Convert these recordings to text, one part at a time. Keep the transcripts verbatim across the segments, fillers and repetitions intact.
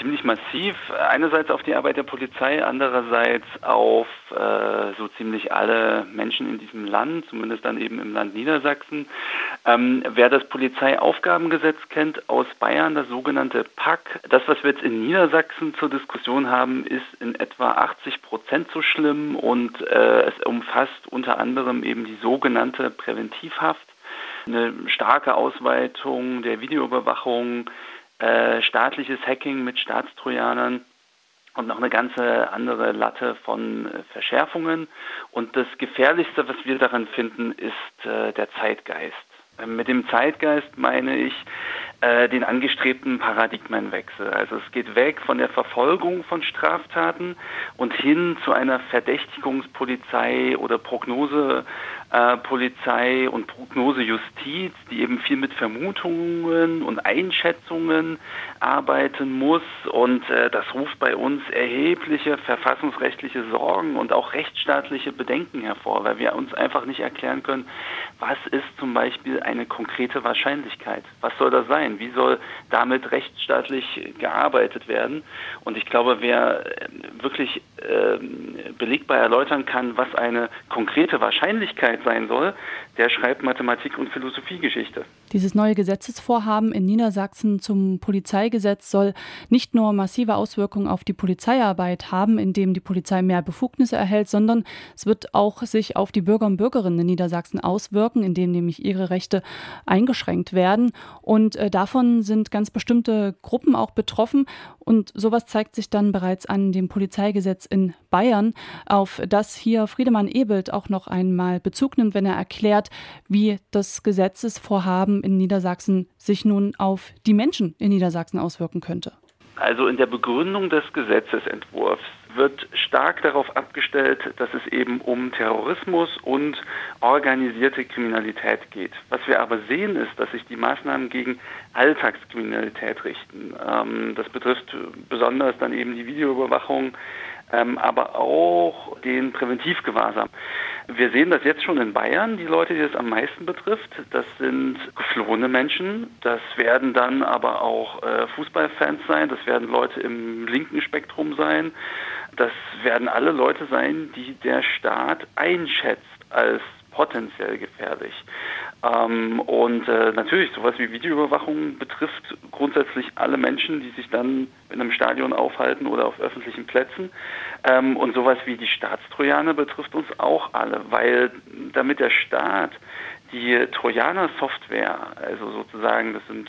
ziemlich massiv. Einerseits auf die Arbeit der Polizei, andererseits auf äh, so ziemlich alle Menschen in diesem Land, zumindest dann eben im Land Niedersachsen. Ähm, wer das Polizeiaufgabengesetz kennt aus Bayern, das sogenannte P A K, das, was wir jetzt in Niedersachsen zur Diskussion haben, ist in etwa achtzig Prozent so schlimm und äh, es umfasst unter anderem eben die sogenannte Präventivhaft, eine starke Ausweitung der Videoüberwachung, Äh, staatliches Hacking mit Staatstrojanern und noch eine ganze andere Latte von äh, Verschärfungen. Und das Gefährlichste, was wir daran finden, ist äh, der Zeitgeist. Äh, mit dem Zeitgeist meine ich äh, den angestrebten Paradigmenwechsel. Also es geht weg von der Verfolgung von Straftaten und hin zu einer Verdächtigungspolizei oder Prognose Äh, Polizei und Prognosejustiz, die eben viel mit Vermutungen und Einschätzungen arbeiten muss. Und äh, das ruft bei uns erhebliche verfassungsrechtliche Sorgen und auch rechtsstaatliche Bedenken hervor, weil wir uns einfach nicht erklären können, was ist zum Beispiel eine konkrete Wahrscheinlichkeit? Was soll das sein? Wie soll damit rechtsstaatlich gearbeitet werden? Und ich glaube, wer wirklich äh, belegbar erläutern kann, was eine konkrete Wahrscheinlichkeit sein soll, der schreibt Mathematik- und Philosophiegeschichte. Dieses neue Gesetzesvorhaben in Niedersachsen zum Polizeigesetz soll nicht nur massive Auswirkungen auf die Polizeiarbeit haben, indem die Polizei mehr Befugnisse erhält, sondern es wird auch sich auf die Bürger und Bürgerinnen in Niedersachsen auswirken, indem nämlich ihre Rechte eingeschränkt werden. Und äh, davon sind ganz bestimmte Gruppen auch betroffen. Und sowas zeigt sich dann bereits an dem Polizeigesetz in Bayern, auf das hier Friedemann Ebelt auch noch einmal Bezug nimmt, wenn er erklärt, wie das Gesetzesvorhaben in Niedersachsen sich nun auf die Menschen in Niedersachsen auswirken könnte. Also in der Begründung des Gesetzesentwurfs wird stark darauf abgestellt, dass es eben um Terrorismus und organisierte Kriminalität geht. Was wir aber sehen, ist, dass sich die Maßnahmen gegen Alltagskriminalität richten. Ähm, das betrifft besonders dann eben die Videoüberwachung, ähm, aber auch den Präventivgewahrsam. Wir sehen das jetzt schon in Bayern, die Leute, die das am meisten betrifft. Das sind geflohene Menschen. Das werden dann aber auch äh, Fußballfans sein. Das werden Leute im linken Spektrum sein. Das werden alle Leute sein, die der Staat einschätzt als potenziell gefährlich. Ähm, und äh, natürlich, sowas wie Videoüberwachung betrifft grundsätzlich alle Menschen, die sich dann in einem Stadion aufhalten oder auf öffentlichen Plätzen. Ähm, und sowas wie die Staatstrojaner betrifft uns auch alle, weil damit der Staat die Trojaner-Software, also sozusagen, das sind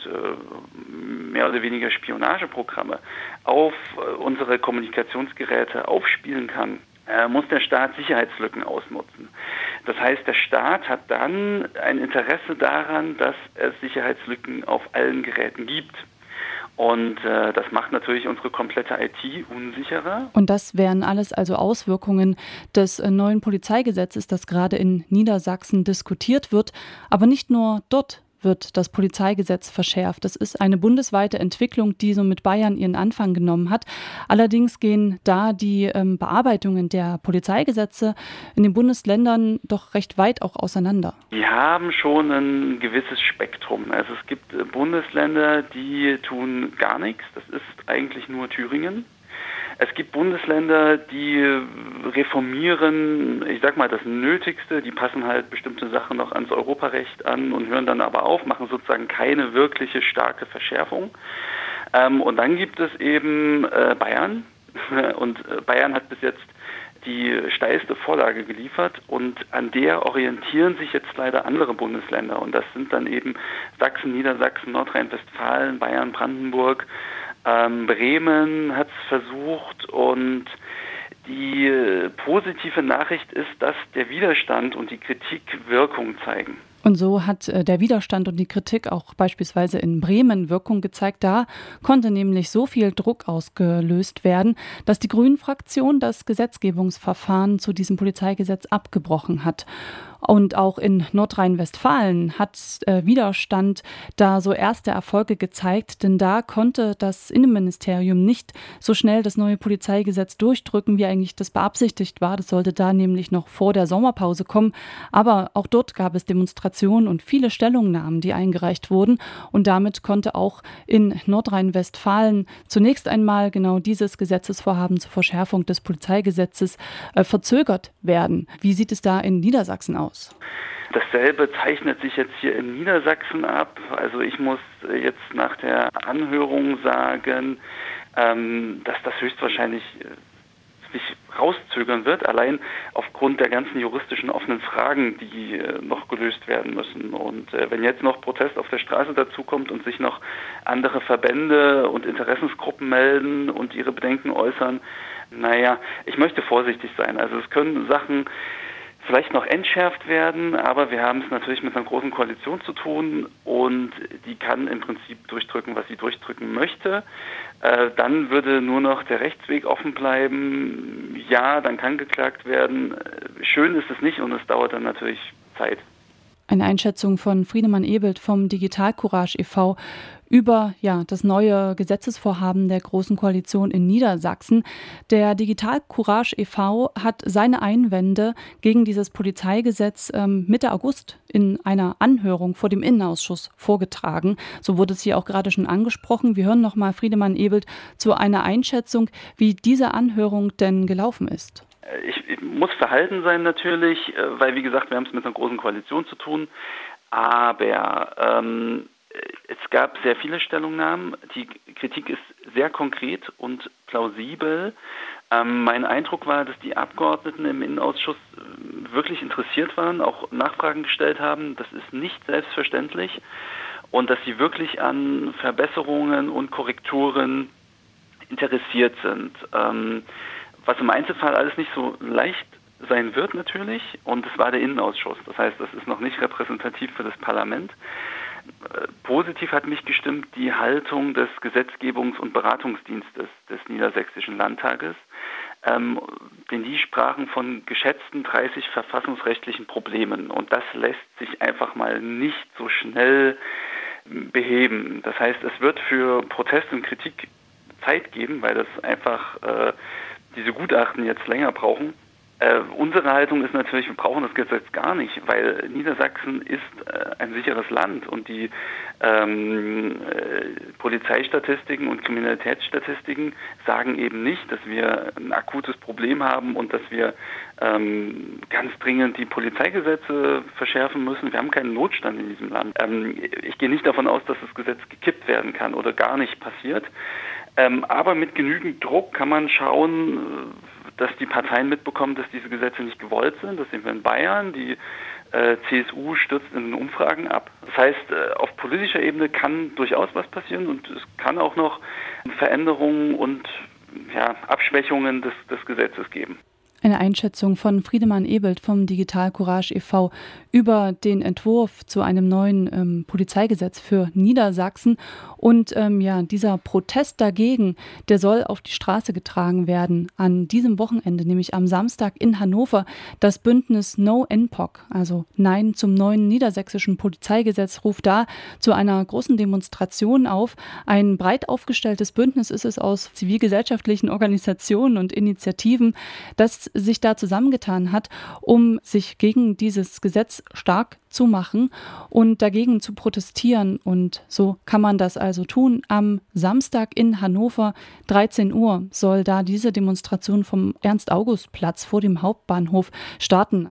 äh, mehr oder weniger Spionageprogramme, auf äh, unsere Kommunikationsgeräte aufspielen kann, äh, muss der Staat Sicherheitslücken ausnutzen. Das heißt, der Staat hat dann ein Interesse daran, dass es Sicherheitslücken auf allen Geräten gibt. Und äh, das macht natürlich unsere komplette I T unsicherer. Und das wären alles also Auswirkungen des äh, neuen Polizeigesetzes, das gerade in Niedersachsen diskutiert wird. Aber nicht nur dort wird das Polizeigesetz verschärft. Das ist eine bundesweite Entwicklung, die so mit Bayern ihren Anfang genommen hat. Allerdings gehen da die ähm, Bearbeitungen der Polizeigesetze in den Bundesländern doch recht weit auch auseinander. Die haben schon ein gewisses Spektrum. Also es gibt äh, Bundesländer, die tun gar nichts. Das ist eigentlich nur Thüringen. Es gibt Bundesländer, die reformieren, ich sag mal, das Nötigste, die passen halt bestimmte Sachen noch ans Europarecht an und hören dann aber auf, machen sozusagen keine wirkliche starke Verschärfung. Ähm, und dann gibt es eben äh, Bayern und äh, Bayern hat bis jetzt die steilste Vorlage geliefert und an der orientieren sich jetzt leider andere Bundesländer und das sind dann eben Sachsen, Niedersachsen, Nordrhein-Westfalen, Bayern, Brandenburg. Ähm, Bremen hat es versucht und die äh, positive Nachricht ist, dass der Widerstand und die Kritik Wirkung zeigen. Und so hat äh, der Widerstand und die Kritik auch beispielsweise in Bremen Wirkung gezeigt. Da konnte nämlich so viel Druck ausgelöst werden, dass die Grünen-Fraktion das Gesetzgebungsverfahren zu diesem Polizeigesetz abgebrochen hat. Und auch in Nordrhein-Westfalen hat äh, Widerstand da so erste Erfolge gezeigt, denn da konnte das Innenministerium nicht so schnell das neue Polizeigesetz durchdrücken, wie eigentlich das beabsichtigt war. Das sollte da nämlich noch vor der Sommerpause kommen. Aber auch dort gab es Demonstrationen und viele Stellungnahmen, die eingereicht wurden. Und damit konnte auch in Nordrhein-Westfalen zunächst einmal genau dieses Gesetzesvorhaben zur Verschärfung des Polizeigesetzes äh, verzögert werden. Wie sieht es da in Niedersachsen aus? Dasselbe zeichnet sich jetzt hier in Niedersachsen ab. Also ich muss jetzt nach der Anhörung sagen, ähm, dass das höchstwahrscheinlich sich rauszögern wird, allein aufgrund der ganzen juristischen offenen Fragen, die äh, noch gelöst werden müssen. Und äh, wenn jetzt noch Protest auf der Straße dazukommt und sich noch andere Verbände und Interessensgruppen melden und ihre Bedenken äußern, naja, ich möchte vorsichtig sein. Also es können Sachen vielleicht noch entschärft werden, aber wir haben es natürlich mit einer großen Koalition zu tun und die kann im Prinzip durchdrücken, was sie durchdrücken möchte. Äh, dann würde nur noch der Rechtsweg offen bleiben. Ja, dann kann geklagt werden. Schön ist es nicht und es dauert dann natürlich Zeit. Eine Einschätzung von Friedemann Ebelt vom Digital Courage e V über ja, das neue Gesetzesvorhaben der Großen Koalition in Niedersachsen. Der Digital Courage e V hat seine Einwände gegen dieses Polizeigesetz ähm, Mitte August in einer Anhörung vor dem Innenausschuss vorgetragen. So wurde es hier auch gerade schon angesprochen. Wir hören nochmal Friedemann Ebelt zu einer Einschätzung, wie diese Anhörung denn gelaufen ist. Ich, ich muss verhalten sein natürlich, weil wie gesagt, wir haben es mit einer großen Koalition zu tun, aber ähm, es gab sehr viele Stellungnahmen. Die Kritik ist sehr konkret und plausibel. Ähm, mein Eindruck war, dass die Abgeordneten im Innenausschuss wirklich interessiert waren, auch Nachfragen gestellt haben. Das ist nicht selbstverständlich und dass sie wirklich an Verbesserungen und Korrekturen interessiert sind. Ähm, was im Einzelfall alles nicht so leicht sein wird natürlich und es war der Innenausschuss. Das heißt, das ist noch nicht repräsentativ für das Parlament. Positiv hat mich gestimmt die Haltung des Gesetzgebungs- und Beratungsdienstes des Niedersächsischen Landtages, ähm, denn die sprachen von geschätzten dreißig verfassungsrechtlichen Problemen und das lässt sich einfach mal nicht so schnell beheben. Das heißt, es wird für Protest und Kritik Zeit geben, weil das einfach äh, diese Gutachten jetzt länger brauchen. Äh, unsere Haltung ist natürlich, wir brauchen das Gesetz gar nicht, weil Niedersachsen ist äh, ein sicheres Land und die ähm, äh, Polizeistatistiken und Kriminalitätsstatistiken sagen eben nicht, dass wir ein akutes Problem haben und dass wir ähm, ganz dringend die Polizeigesetze verschärfen müssen. Wir haben keinen Notstand in diesem Land. Ähm, ich gehe nicht davon aus, dass das Gesetz gekippt werden kann oder gar nicht passiert. Ähm, aber mit genügend Druck kann man schauen, dass die Parteien mitbekommen, dass diese Gesetze nicht gewollt sind. Das sehen wir in Bayern. Die äh, C S U stürzt in den Umfragen ab. Das heißt, äh, auf politischer Ebene kann durchaus was passieren und es kann auch noch Veränderungen und ja, Abschwächungen des, des Gesetzes geben. Eine Einschätzung von Friedemann Ebelt vom Digital Courage e V über den Entwurf zu einem neuen ähm, Polizeigesetz für Niedersachsen. Und ähm, ja, dieser Protest dagegen, der soll auf die Straße getragen werden an diesem Wochenende, nämlich am Samstag in Hannover. Das Bündnis No N P O C, also Nein zum neuen niedersächsischen Polizeigesetz, ruft da zu einer großen Demonstration auf. Ein breit aufgestelltes Bündnis ist es aus zivilgesellschaftlichen Organisationen und Initiativen, das sich da zusammengetan hat, um sich gegen dieses Gesetz stark zu machen und dagegen zu protestieren. Und so kann man das also tun. Am Samstag in Hannover, dreizehn Uhr, soll da diese Demonstration vom Ernst-August-Platz vor dem Hauptbahnhof starten.